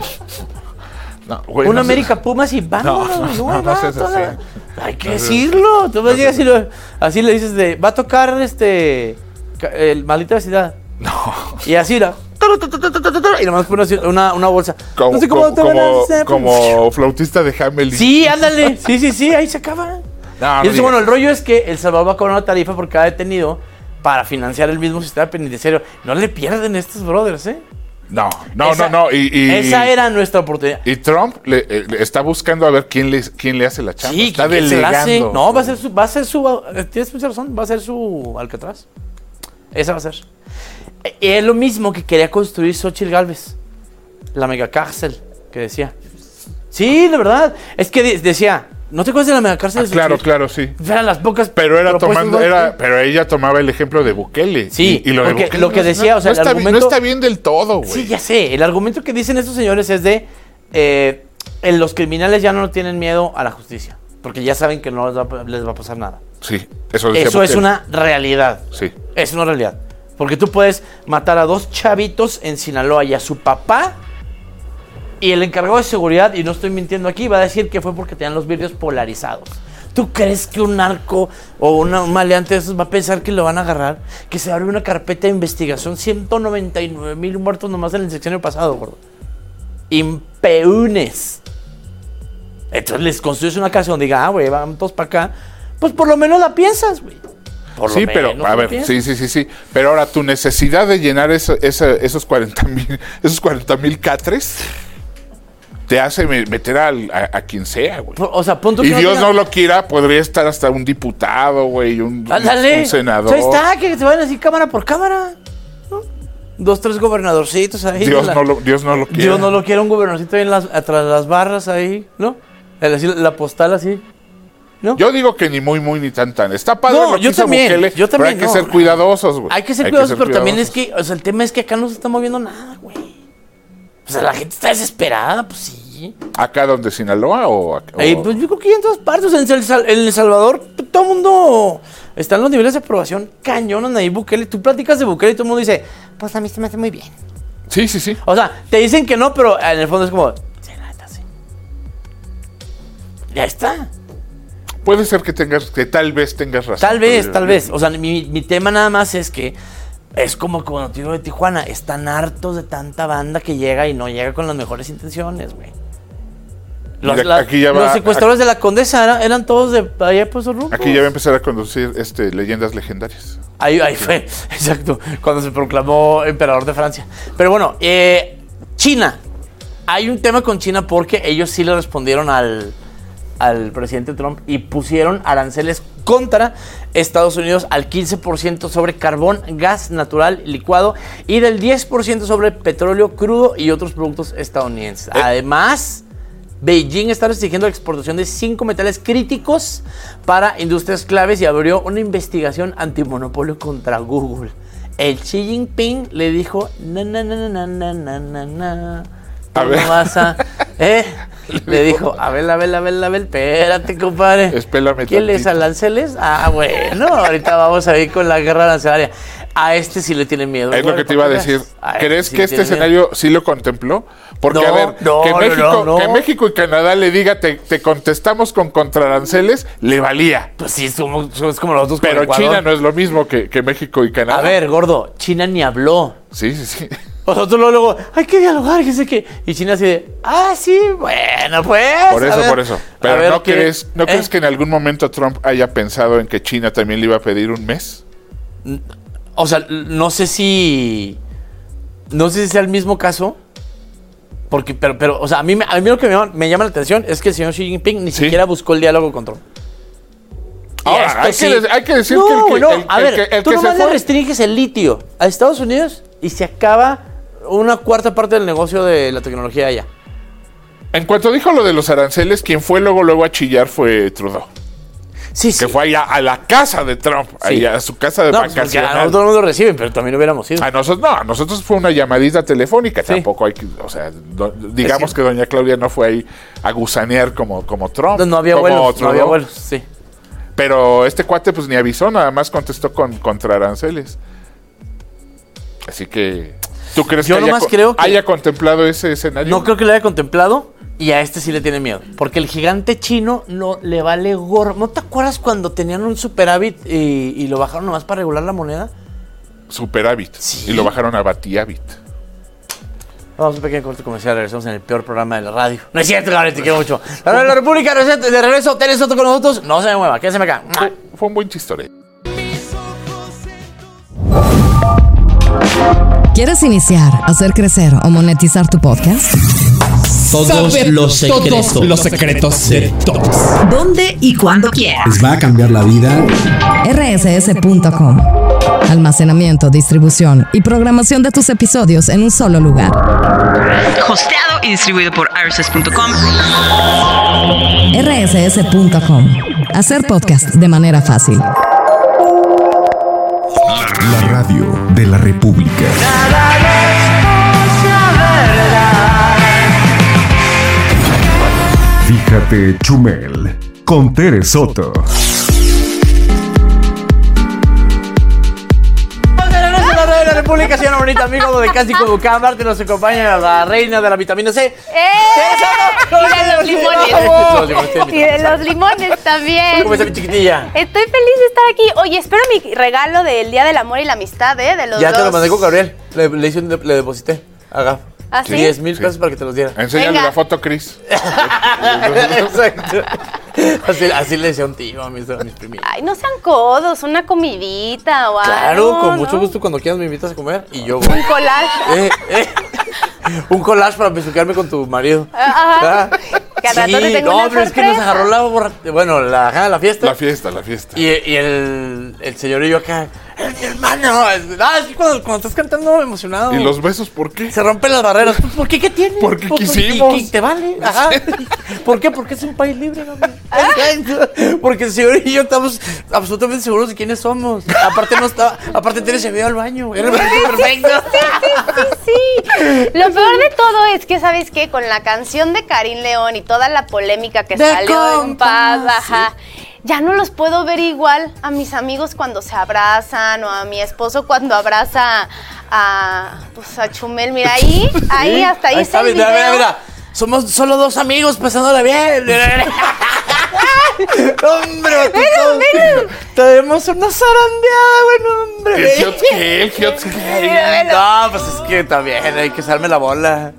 No, güey, Una no América sé. Pumas y vámonos. No, no, no, no, no, no no, así. Hay que no decirlo. Tú vas a llegar así, lo, así le dices de, va a tocar este... el maldita vecindad. No. Y así la... Y nomás pone una, una bolsa. Como, no sé cómo como, te van a hacer. como flautista de Hamelin. Sí, ándale. Sí, sí, sí, ahí se acaba. No, y eso, bueno, el rollo es que El Salvador va a cobrar una tarifa por cada detenido para financiar el mismo sistema penitenciario. No le pierden estos brothers, ¿eh? No, no, esa, no, no. Y, y, esa era nuestra oportunidad. Y Trump le, eh, le está buscando a ver quién le, quién le hace la chamba. Sí, está ¿quién delegando. se la hace? No, va a ser su, va a ser su, tienes mucha razón, va a ser su Alcatraz. Esa va a ser. Y es lo mismo que quería construir Xóchitl Gálvez. La megacárcel, que decía. Sí, de verdad. Es que de, decía, ¿no te acuerdas de la megacárcel? Ah, de claro, claro, sí. Eran las pocas. Pero era tomando, era, pero ella tomaba el ejemplo de Bukele. Sí, y, y lo de Bukele lo que no, decía, no, o sea, no, el está, argumento, no está bien del todo, güey. Sí, ya sé. El argumento que dicen estos señores es de eh, en los criminales ya no tienen miedo a la justicia. Porque ya saben que no les va, les va a pasar nada. Sí, eso decía Eso Bukele. es una realidad. Sí. Es una realidad. Porque tú puedes matar a dos chavitos en Sinaloa y a su papá, y el encargado de seguridad, y no estoy mintiendo aquí, va a decir que fue porque tenían los vidrios polarizados. ¿Tú crees que un narco o una, un maleante de esos va a pensar que lo van a agarrar? Que se abre una carpeta de investigación, ciento noventa y nueve mil muertos nomás en el sexenio pasado, gordo. Impeunes. Entonces les construyes una casa donde diga, ah, güey, vamos todos para acá. Pues por lo menos la piensas, güey. Por sí, pero, a ver, piensas. sí, sí, sí, sí. Pero ahora, tu necesidad de llenar eso, eso, esos cuarenta mil, esos cuarenta mil catres te hace meter al, a, a quien sea, güey. O sea, punto y que Dios no, no lo quiera, podría estar hasta un diputado, güey, un, un, un senador. Ahí está, que se vayan así cámara por cámara, ¿no? Dos, tres gobernadorcitos ahí. Dios, la, no, lo, Dios no lo quiere. Dios no lo quiere, un gobernadorcito ahí en las, atrás de las barras ahí, ¿no? El, así, la postal así. ¿No? Yo digo que ni muy, muy, ni tan, tan. Está padre no, lo que yo hizo también, Bukele, yo también, pero hay que no. ser cuidadosos, güey. Hay que ser hay cuidadosos, que ser pero también cuidadosos. es que, o sea, el tema es que acá no se está moviendo nada, güey. O sea, la gente está desesperada, pues sí. ¿Acá donde Sinaloa o...? o... Eh, pues yo creo que en todas partes, en El, Sal- en El Salvador, todo el mundo está en los niveles de aprobación cañones ahí, Bukele. Tú platicas de Bukele y todo el mundo dice, pues a mí se me hace muy bien. Sí, sí, sí. O sea, te dicen que no, pero en el fondo es como, sí, la neta, sí. Ya está. Puede ser que tengas, que tal vez tengas razón. Tal vez, pero- tal vez. O sea, mi, mi tema nada más es que es como cuando te digo de Tijuana, están hartos de tanta banda que llega y no llega con las mejores intenciones, güey. Los, Mira, la- aquí ya va- los secuestradores de la Condesa era- eran todos de allá por esos rumbos. Aquí ya va a empezar a conducir este, leyendas legendarias. Ahí, ahí fue, exacto, cuando se proclamó emperador de Francia. Pero bueno, eh, China. Hay un tema con China porque ellos sí le respondieron al, al presidente Trump y pusieron aranceles contra Estados Unidos al quince por ciento sobre carbón, gas natural licuado y del diez por ciento sobre petróleo crudo y otros productos estadounidenses. Además, Beijing está restringiendo la exportación de cinco metales críticos para industrias claves y abrió una investigación antimonopolio contra Google. El Xi Jinping le dijo, na na na na na na na na. A ver. ¿Cómo vas a...? ¿Eh? Le dijo, a ver, a ver, a ver, a ver, espérate, compadre. Espélame ¿Quién les tantito. aranceles? Ah, bueno, ahorita vamos a ir con la guerra arancelaria. A este sí le tiene miedo. Es lo que te iba a decir. A ¿Crees sí que le este tiene miedo. escenario sí lo contempló? Porque, No, a ver, no, que, no, México, no, no. que México y Canadá le diga te, te contestamos con contraaranceles, le valía. Pues sí, es como, es como los dos con Pero Ecuador. China no es lo mismo que, que México y Canadá. A ver, gordo, China ni habló. Sí, sí, sí. Nosotros luego, luego, hay que dialogar, que sé qué. Y China así de, ah, sí, bueno, pues. Por a eso, ver, por eso. a Pero ver ¿no, qué- crees, ¿no ¿eh? crees que en algún momento Trump haya pensado en que China también le iba a pedir un mes? O sea, no sé si. No sé si sea el mismo caso. Porque, pero, pero, o sea, a mí, me- a mí lo que me llama, me llama la atención es que el señor Xi Jinping ni Sí. siquiera buscó el diálogo con Trump. Y Ahora, esto hay, sí- que, de- hay que decir no, que el que, no, el- a el ver, que- el tú que se nomás le fue... restringes el litio a Estados Unidos y se acaba una cuarta parte del negocio de la tecnología allá. En cuanto dijo lo de los aranceles, quien fue luego luego a chillar fue Trudeau. Sí, sí. Que fue allá a la casa de Trump, Sí. allá a su casa de No, pues porque vacaciones. a nosotros no lo reciben, pero también hubiéramos ido. A nosotros no, a nosotros fue una llamadita telefónica, Sí. tampoco hay que, o sea, do- digamos Es que doña Claudia no fue ahí a gusanear como, como Trump. No, no había como vuelos, no Trudeau. había vuelos, sí. Pero este cuate pues ni avisó, nada más contestó con contra aranceles. Así que, ¿tú crees Yo que, haya, nomás co- creo que- haya contemplado ese escenario? No creo que lo haya contemplado y a este sí le tiene miedo. Porque el gigante chino no le vale gorro. ¿No te acuerdas cuando tenían un superávit y, y lo bajaron nomás para regular la moneda? Superávit. Sí. Y lo bajaron a Batiávit. Vamos a un pequeño corte comercial, regresamos en el peor programa de la radio. No es cierto, Gabriel, te quiero mucho. La Radio de la República, de regreso, Teres Soto con nosotros. No se me mueva, quédese acá. Fue, fue un buen chistoreo. ¿Quieres iniciar, hacer crecer o monetizar tu podcast? Todos Saber los secretos. todos los secretos de todos. ¿Dónde y cuándo quieras? Les va a cambiar la vida. R S S punto com. Almacenamiento, distribución y programación de tus episodios en un solo lugar. Hosteado y distribuido por R S S punto com. R S S punto com. Hacer podcast de manera fácil. La radio de la República. Fíjate, Chumel, con Tere Soto. La Radio de la República, señora bonita, amigo de Casi como cada martes nos acompaña la reina de la vitamina C. ¡Eh! Y de los limones. Y de los limones también. ¿Cómo está mi chiquitilla? Estoy feliz de estar aquí. Oye, espero mi regalo del Día del Amor y la Amistad, ¿eh? De los Ya dos. te lo mandé con Gabriel. Le, le, hice un de- le deposité a Gaf. ¿Ah, sí? diez mil pesos para que te los diera. Enséñale Venga. la foto, Chris. Exacto. Así, así le decía un tío a mis, a mis primitos. Ay, no sean codos, una comidita o algo. Claro, con mucho ¿no? gusto cuando quieras me invitas a comer y yo voy. Un collage. Eh, eh. Un collage para besuquearme con tu marido. Ajá. Ah. Que al rato te Sí, tengo no, una pero es que nos sorpresa. agarró la borra- bueno, la, ajá, la fiesta. La fiesta, la fiesta. Y, y el, el señor y yo acá, es mi hermano. Ah, es que cuando, cuando estás cantando emocionado. ¿Y los besos por qué? Se rompen las barreras. ¿Por qué? ¿Qué tiene? Porque ¿Por, quisimos. ¿Y, y te vale? Ajá. ¿Por qué? Porque es un país libre, ¿no? Porque el señor y yo estamos absolutamente seguros de quiénes somos. Aparte no está, aparte Tere se vio al baño. Era perfecto. Sí, sí, sí, sí. Lo peor de todo es que, ¿sabes qué? Con la canción de Karim León y toda la polémica que de salió compas, en paz, ajá. Sí. Ya no los puedo ver igual a mis amigos cuando se abrazan o a mi esposo cuando abraza a, pues, a Chumel. Mira, ahí, ahí, hasta ahí, ahí está el video. Mira, mira, mira. Somos solo dos amigos pasándola bien. Hombre, batito. Tenemos una zarandeada, bueno, hombre. ¿Qué hot qué? ¿Qué hot qué? No, pues es que también hay que usarme la bola.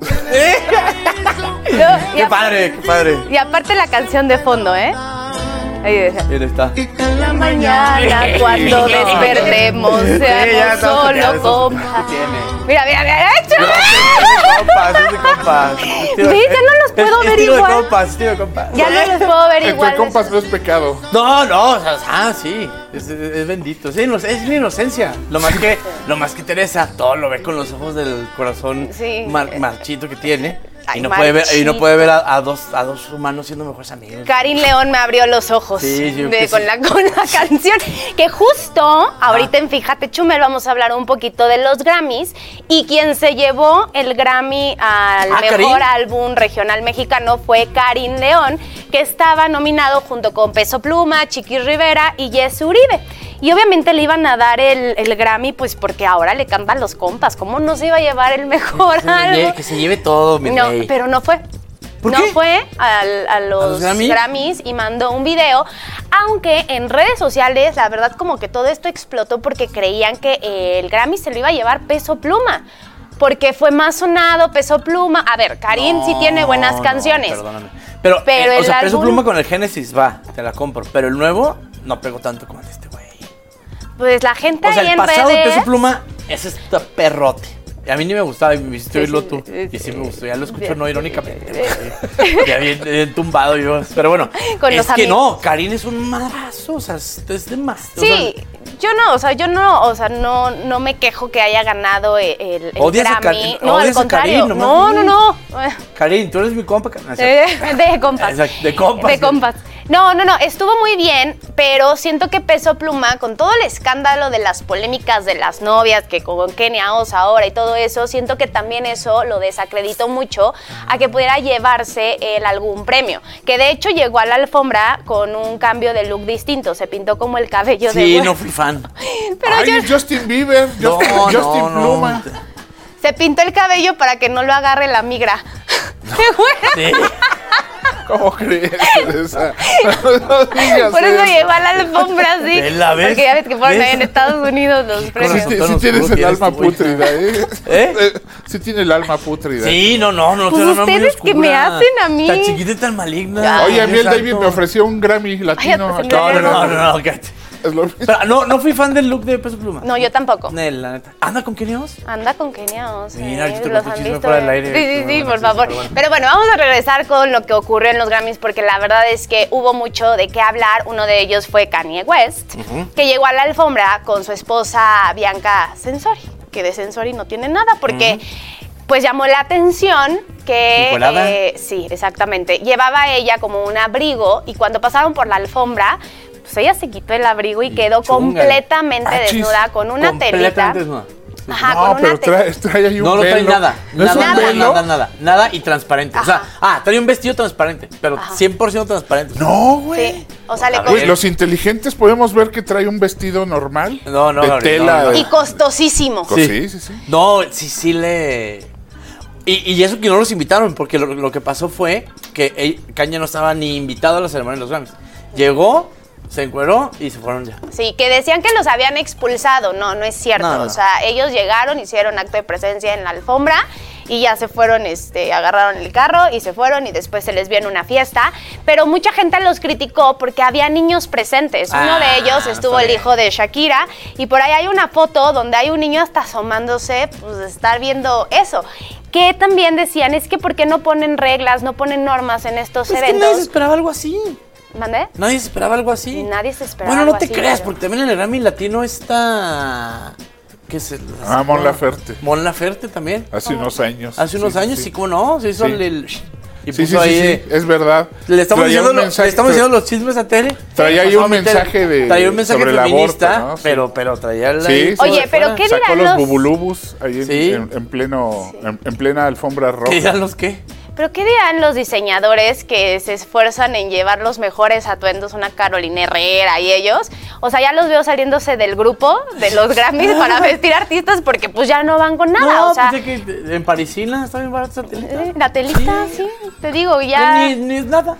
No, qué padre, qué padre. Y aparte la canción de fondo, ¿eh? Ahí deja. Ahí está. En la mañana, cuando despertemos, seamos solo compas. Mira, mira, mira. Es de compas, es de compas. ¿Ves? Ya no los puedo ver igual. Estilo de compas, estilo de compas. Ya no los puedo ver igual. Entre compas no es pecado. No, no, o sea, ah, sí. Es, es, es bendito. Es, inoc es la inocencia. Lo más que, lo más que Teresa, todo lo ve con los ojos del corazón sí. mar, marchito que tiene. Ay, y, no puede ver, y no puede ver a, a, dos, a dos humanos siendo mejores amigos. Karim León me abrió los ojos sí, sí, de, sí. con, la, con la canción. Que justo ahorita ah. en Fíjate Chumel vamos a hablar un poquito de los Grammys. Y quien se llevó el Grammy al ah, mejor ¿Karim? álbum regional mexicano fue Karim León, que estaba nominado junto con Peso Pluma, Chiqui Rivera y Jesse Uribe. Y obviamente le iban a dar el, el Grammy, pues porque ahora le cantan los compas. ¿Cómo no se iba a llevar el mejor que álbum? Lleve, que se lleve todo, mi No, rey. pero no fue. ¿Por no qué? fue al, a los, ¿A los Grammy? Grammys y mandó un video, aunque en redes sociales la verdad como que todo esto explotó porque creían que eh, el Grammy se lo iba a llevar Peso Pluma. Porque fue más sonado, Peso Pluma. A ver, Karim no, sí tiene buenas no, canciones. Perdóname. Pero, pero eh, el o sea, álbum... Peso Pluma con el Génesis va, te la compro. Pero el nuevo no pegó tanto como el de este güey. Pues la gente o sea, ahí el en pasado redes... de Peso Pluma es este perrote. Y a mí ni me gustaba, y me hiciste oírlo sí, tú. sí, y sí sí. me gustó, ya lo escucho no irónicamente. Ya bien, bien tumbado yo. Pero bueno, con es los que amigos. no, Karim es un madrazo, o sea, es de más. Sí, o sea, yo no, o sea, yo no, o sea, no, no me quejo que haya ganado el, el ¿Odias a Grammy. Karim? No, al ¿Odias a contrario. Karim? No, no, no. Karim, tú eres mi compa. No, eh, de compas. Exacto, de compas. De compas. No, no, no, estuvo muy bien, pero siento que Peso Pluma, con todo el escándalo de las polémicas de las novias, que con Kenia Oz ahora y todo eso, siento que también eso lo desacreditó mucho a que pudiera llevarse él algún premio. Que de hecho llegó a la alfombra con un cambio de look distinto, se pintó como el cabello sí, de... Sí, no fui fan. Pero Ay, yo... Justin Bieber, Justin, no, Justin no, Pluma. No. Se pintó el cabello para que no lo agarre la migra. Sí. ¿Cómo crees, Teresa? No digas Por eso eso. llegó a la alfombra, sí. ¿La ves? Porque ya ves que fueron ahí en Estados Unidos los premios. Sí, sí tienes el alma pútrida, ¿eh? ¿Eh? Sí tiene el alma pútrida. Sí, no, no, no. Pues no, ustedes no que me hacen a mí. Tan chiquita y tan maligna. Oye, a mí el David me ofreció un Grammy latino. Ay, no, no, no, no, no, cállate. Es lo Pero no, no fui fan del look de Peso Pluma. No, yo tampoco. Nel, la neta. ¿Anda con Kenia Oz? Anda con Kenia Oz. Mira, yo te los conté han chisme visto. fuera del aire. Sí, sí, sí, por sí, favor. Pero bueno. pero bueno, vamos a regresar con lo que ocurrió en los Grammys porque la verdad es que hubo mucho de qué hablar. Uno de ellos fue Kanye West, uh-huh. que llegó a la alfombra con su esposa Bianca Censori, que de Censori no tiene nada porque... Uh-huh. Pues llamó la atención que... Eh, sí, exactamente. Llevaba ella como un abrigo y cuando pasaron por la alfombra, pues ella se quitó el abrigo y, y quedó chunga. completamente ah, desnuda con una completamente telita. Desnuda. Sí. Ajá, no, con pero una trae, trae ahí un No, no trae velo. nada. ¿No nada, es un nada, velo? nada, nada, nada y transparente. Ajá. O sea, ah, trae un vestido transparente, pero Ajá. cien por ciento transparente. No, güey. Sí. O sea, le Uy, los inteligentes podemos ver que trae un vestido normal. No, no, de no, tela. No, no. Y costosísimo. Sí, sí, sí. sí. No, sí, sí le... Y, y eso que no los invitaron, porque lo, lo que pasó fue que ella, Kanye no estaba ni invitado a la ceremonia de los Grammys. Llegó, se encueró y se fueron ya. Sí, que decían que los habían expulsado. No, no es cierto. No, no. O sea, ellos llegaron, hicieron acto de presencia en la alfombra y ya se fueron, este, agarraron el carro y se fueron y después se les vio en una fiesta. Pero mucha gente los criticó porque había niños presentes. Ah, Uno de ellos estuvo el hijo de Shakira y por ahí hay una foto donde hay un niño hasta asomándose, pues de estar viendo eso. Que también decían, es que ¿por qué no ponen reglas, no ponen normas en estos pues eventos? Es que nadie esperaba algo así. ¿Mandé? Nadie se esperaba algo así. Nadie se esperaba Bueno, no algo te así, creas, pero... porque también en el Grammy Latino está... ¿Qué es el...? Ah, Mon Laferte. Mon Laferte también. Hace unos años. Hace unos sí, años, sí, sí, ¿cómo no? Se hizo sí. el... el y sí, puso sí, ahí... sí, sí, es verdad. Le estamos, diciendo, lo, mensaje, le estamos diciendo los chismes a Tele. Traía ahí un mensaje de Traía un mensaje sobre feminista, el aborto, ¿no? pero, sí. pero traía el... Sí, sí. Oye, pero ¿qué dirán Sacó los... los bubulubus ahí en, ¿Sí? en, en pleno, sí. en, en plena alfombra roja. ¿Qué dirán los qué? ¿Pero qué dirán los diseñadores que se esfuerzan en llevar los mejores atuendos, una Carolina Herrera y ellos? O sea, ya los veo saliéndose del grupo de los Grammys para vestir artistas porque pues ya no van con nada. No, o sea, pensé que en Parisina está bien barata esa telita. Eh, la telita, sí. sí, te digo, ya... Ni, ni nada.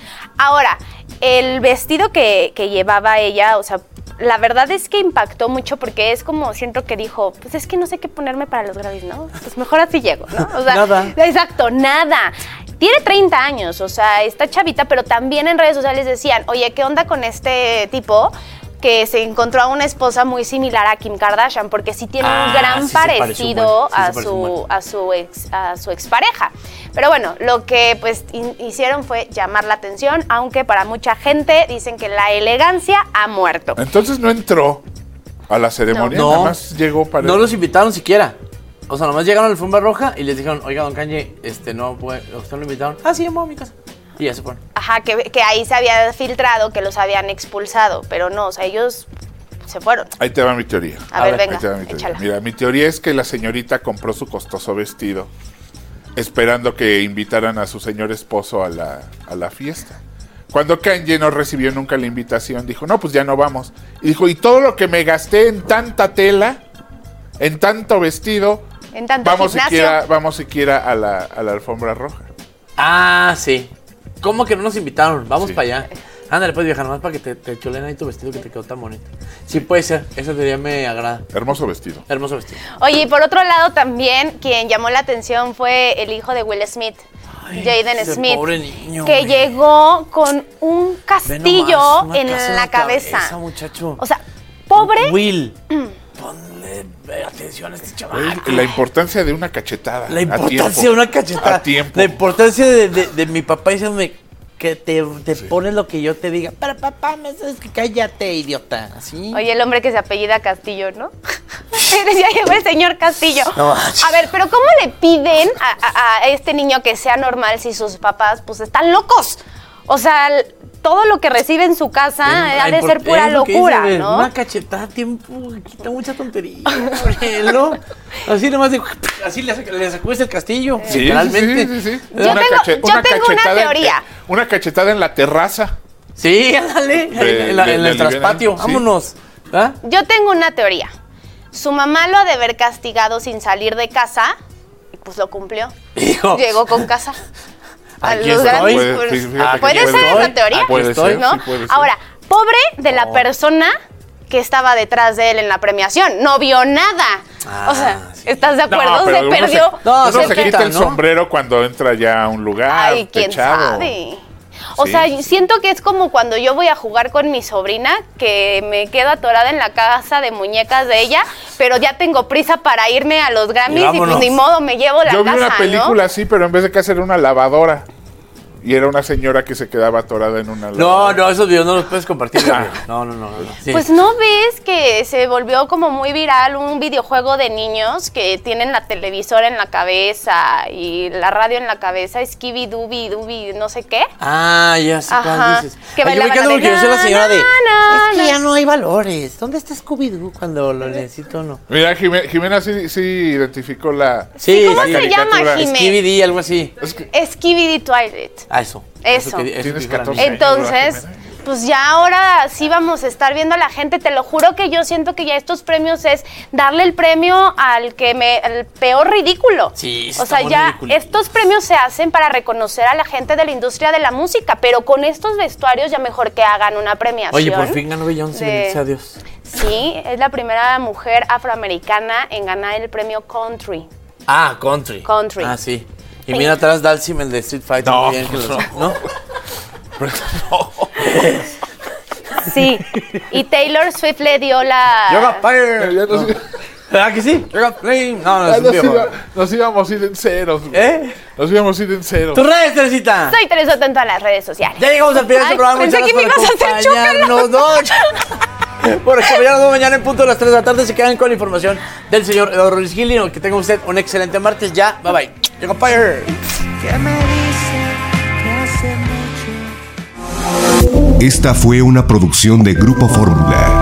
Ahora, el vestido que, que llevaba ella, o sea, la verdad es que impactó mucho porque es como, siento que dijo, pues es que no sé qué ponerme para los Grammys, ¿no? Pues mejor así llego, ¿no? O sea, nada. Exacto, nada. Tiene treinta años, o sea, está chavita, pero también en redes sociales decían, oye, ¿qué onda con este tipo que se encontró a una esposa muy similar a Kim Kardashian? Porque sí tiene Ah, un gran sí parecido sí a, su, a, su ex, a su expareja. Pero bueno, lo que pues in, hicieron fue llamar la atención, aunque para mucha gente dicen que la elegancia ha muerto. Entonces no entró a la ceremonia, no. nada más llegó para... No los invitaron siquiera. O sea, nomás llegaron a la alfombra roja y les dijeron, oiga, don Kanye, este, no puede, ¿usted lo invitaron? Ah, sí, vamos a mi casa. Y ya se fueron. Ajá, que, que ahí se había filtrado que los habían expulsado, pero no, o sea, ellos se fueron. Ahí te va mi teoría. A, a ver, ver, venga, ahí te va mi teoría. échala. Mira, mi teoría es que la señorita compró su costoso vestido esperando que invitaran a su señor esposo a la, a la fiesta. Cuando Kanye no recibió nunca la invitación, dijo, no, pues ya no vamos. Y dijo, y todo lo que me gasté en tanta tela, en tanto vestido, en tanto vamos gimnasio. siquiera, vamos siquiera a la, a la alfombra roja. Ah, sí. ¿Cómo que no nos invitaron? Vamos Sí. para allá. Ándale, pues, vieja, nomás para que te, te chulen ahí tu vestido que te quedó tan bonito. Sí, puede ser. Esa teoría me agrada. Hermoso vestido. Hermoso vestido. Oye, y por otro lado también, quien llamó la atención fue el hijo de Will Smith, Ay, Jaden ese Smith, pobre niño, que güey. llegó con un castillo nomás, una en casa en la la cabeza. cabeza, muchacho. O sea, pobre... Will, ponle atención a este chaval. La importancia de una cachetada. La a importancia tiempo. de una cachetada. A tiempo. La importancia de, de, de mi papá diciéndome que te, te sí. pones lo que yo te diga. Pero papá, me sabes que cállate, idiota. ¿Sí? Oye, el hombre que se apellida Castillo, ¿no? Ya llegó el señor Castillo. No. A ver, pero ¿cómo le piden a, a, a este niño que sea normal si sus papás pues están locos? O sea, todo lo que recibe en su casa eh, ha de ser pura locura, dice, ¿no? Una cachetada a tiempo, quita mucha tontería. ¿No? Así nomás de, así le, le sacudes el castillo, sí, literalmente. Sí, sí, sí. Yo una tengo, cache, yo una tengo una teoría. En, una cachetada en la terraza. Sí, ándale, de, en, la, de, en el traspatio, sí. Vámonos. ¿Ah? Yo tengo una teoría. Su mamá lo ha de haber castigado sin salir de casa y pues lo cumplió. Hijo. Llegó con casa. Aquí estoy. Puede, puede, fíjate, ¿puede ser estoy. esa teoría? Puede ser, ¿no? sí puede ser. Ahora, pobre de la oh. persona que estaba detrás de él en la premiación. No vio nada. Ah, o sea, sí. ¿estás de acuerdo? No, se perdió. Se, no, se, se quita, quita el ¿no? sombrero cuando entra ya a un lugar. Ay, quién techado. sabe. O sí, sea, sí. siento que es como cuando yo voy a jugar con mi sobrina, que me quedo atorada en la casa de muñecas de ella, pero ya tengo prisa para irme a los Grammys y, y pues ni modo, me llevo la yo casa, vi una película ¿no? así, pero en vez de que hacer una lavadora. Y era una señora que se quedaba atorada en una lavadora. No, no, esos videos no los puedes compartir. No, no, no. no, no. Sí. Pues ¿no ves que se volvió como muy viral un videojuego de niños que tienen la televisora en la cabeza y la radio en la cabeza, Skibidi Dubi Dubi, no sé qué? Ah, ya sé cuál dices. Que Ay, yo me quedo porque yo soy la señora de, na, es que ya no hay valores. ¿Dónde está Scooby-Doo cuando lo necesito o no? Mira, Jimena, Jimena sí, sí identificó la Sí, ¿cómo la se llama, Jimena? Skibidi, algo así. Es que... Skibidi Twilight. Ah, eso. Eso. eso, que, eso Tienes que catorce años, entonces, pues ya ahora sí vamos a estar viendo a la gente. Te lo juro que yo siento que ya estos premios es darle el premio al que me, el peor ridículo. Sí, o sea, ya ridículo. Estos premios se hacen para reconocer a la gente de la industria de la música, pero con estos vestuarios ya mejor que hagan una premiación. Oye, por fin ganó Beyoncé, bendito Dios. Sí, es la primera mujer afroamericana en ganar el premio Country. Ah, Country. Country. Ah, sí. Y mira atrás Dalsim, el de Street Fighter. No, bien, no. Los, ¿no? no. Sí, y Taylor Swift le dio la... Yoga Fire. Ya no sé. ¿Verdad que sí? No, no, nos, iba, nos íbamos a ir en ceros. Güey. ¿Eh? Nos íbamos a ir en ceros. ¿Tus redes, Teresita? Soy Teresa Atento a las redes sociales. Ya llegamos al final de este programa. Pensé que me ibas a hacer acompañarnos, ¿no? Por acompañarnos mañana en punto de las tres de la tarde. Se quedan con la información del señor Eduardo Ruiz Gil. Que tenga usted un excelente martes. Ya, bye bye. Llegó Fire. Esta fue una producción de Grupo Fórmula.